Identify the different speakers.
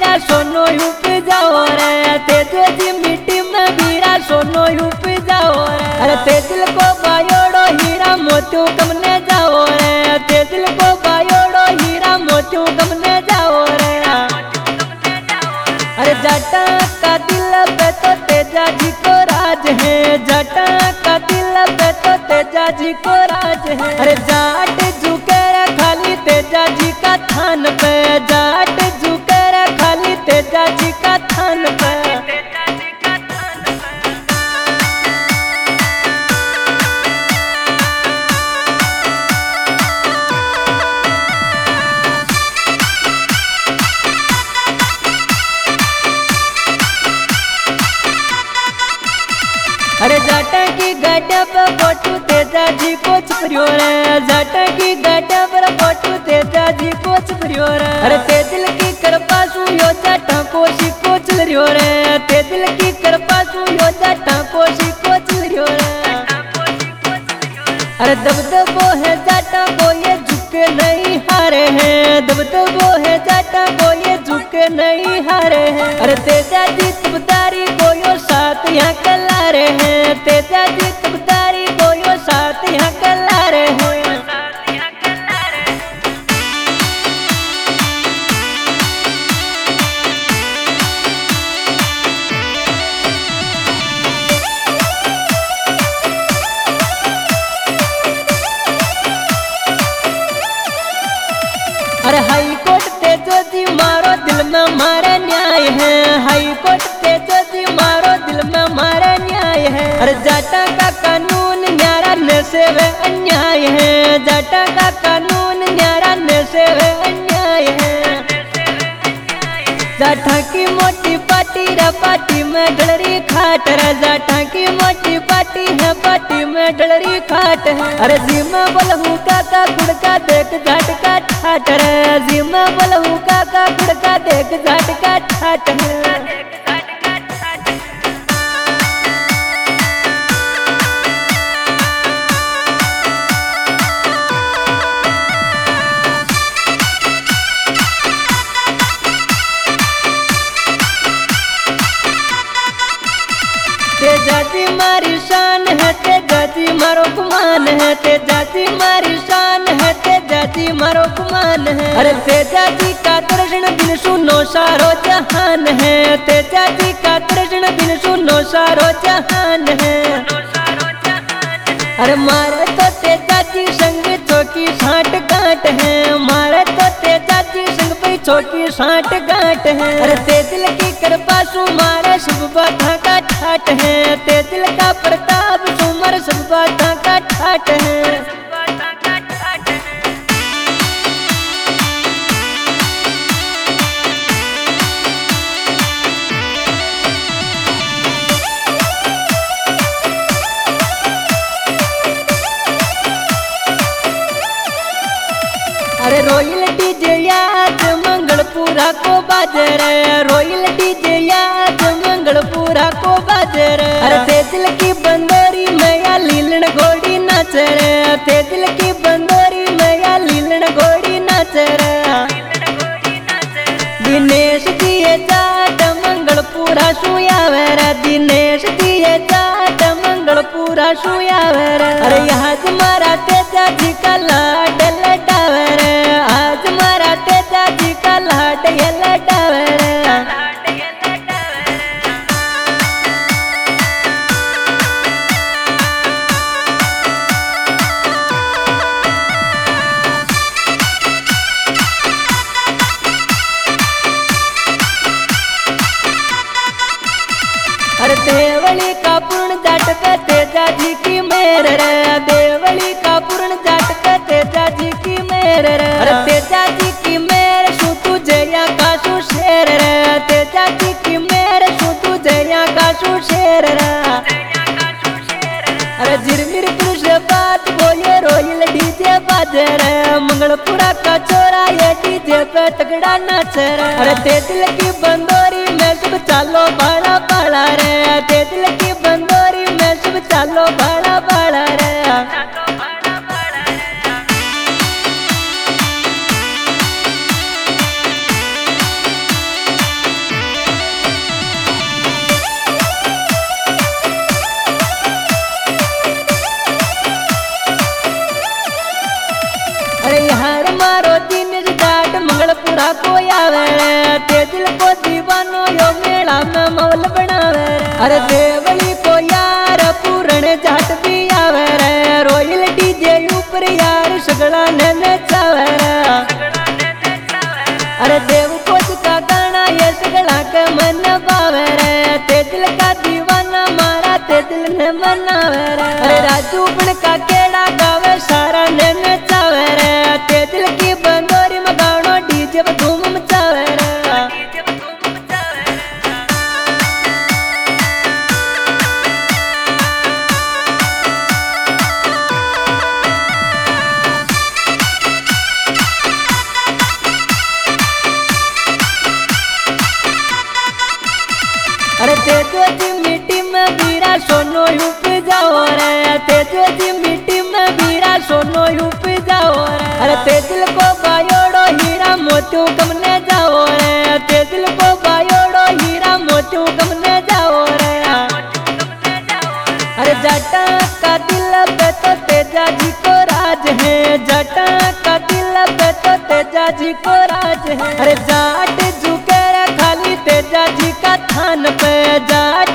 Speaker 1: बीरा सोनो यूप जाओ रे, तेजो जी मिट्टी में बीरा सोनो यूप जाओ रे। अरे ते दिल को बायोड़ो हीरा मोतियों कमने जाओ रे, ते दिल को बायोड़ो हीरा मोतियों कमने जाओ रे। अरे जाटा का दिल पे तो तेजा जी को राज है, जाटा का दिल पे तो तेजा जी को राज है। अरे जाट झुके रे खाली तेजा जी का थान पे, जाट झुके रे खाली तेजा जी का थान पे। अरे जाटा की गाड्या पर फोटू तेजा जी को छुपरियो रे, जाटा की गाड्या पर फोटू तेजा जी को छुपरियो रे। अरे ते दिल की कृपा सु यो जाटा को शिको चल रियो रे, ते दिल की कृपा सु यो जाटा को शिको चल रियो रे। अरे दबदबो है जाटा को ये झुके नहीं हारे हैं, दबदबो है जाटा को ये झुके नहीं हारे हैं। अरे तेजा जी तुबदारी को यो साथ यहाँ कला रहे हैं, तेजा जी तुबदारी को यो साथ यहाँ कला रहे हैं। अरे हाई कोर्ट तेजो जी मारो दिल में मारे न्याय है, हाई कोर्ट तेजो जी मारो दिल में मारे न्याय है। अरे जाटा का कानून न्यारा नशे वे अन्याय है, जाटा का कानून न्यारा नशे वे अन्याय है। जाटा की मोटी पार्टी रे पार्टी में डलरी खाट रे, जाटा की मोटी पार्टी है पार्टी में डलरी खाट है। अरे जी में बोलहू काका गुड़का देख जाट का ठाट रे, जी में बोलहू काका गुड़का देख जाट का ठाट है। तेजा जी मारी शान है, तेजा जी मारो गुमान है, तेजा जी मारी शान है, तेजा जी मारो गुमान है। अरे तेजा जी का दर्शन बिन सुनो सारो जहान है, तेजा जी का दर्शन बिन सुनो सारो जहान है। अरे मारे तो तेजा जी संग चौकी साठ गांठ है, मारे तो तेजा जी संग पे चौकी साठ गांठ है। अरे ते दिल की कृपा सु मारे सब बाधा का ठाट है, ते दिल का प्रताप सु मारे सब बाधा का ठाट है। अरे रोयल डीजे याद मंगलपुरा को बाजे रे, रोयल डीजे याद मंगलपुरा को बाजे रे। अरे ते दिल की बंदोरी में या लीलन घोड़ी नाच रे, ते दिल की बंदोरी में या लीलन घोड़ी नाच रे। दिनेश दिए जाट मंगलपुरा सुयावे रे, दिनेश दिए जाट मंगलपुरा सुयावे रे। अरे यहाँ तुम्हारा तेजा जी का लाड लटावे रे, आज मारा तेजा जी का लाड ये लटावे रे। अरे देवली का पूर्ण जाट पे तेजा जी की मेर रे, देवली का पूर्ण जाट पे तेजा जी की मेर रे। अरे तेजा जी की मेर सु तू जया का सु शेर रे, तेजा जी की मेर सु तू जया का सु शेर रे। अरे झिरमिर पुरुष बात बोले रोयल डीजे बाजे रे, मंगलपुरा का चोरा ये डीजे पे तगड़ा नाच रे। अरे ते दिल की बंदोरी में सब चालो बड़ा बड़ा रे, ते दिल की बंदोरी में सब चालो बड़ा बड़ा रे। तेजा जी को राज है। अरे जाट झुके रे खाली तेजा जी का थान पे, जाट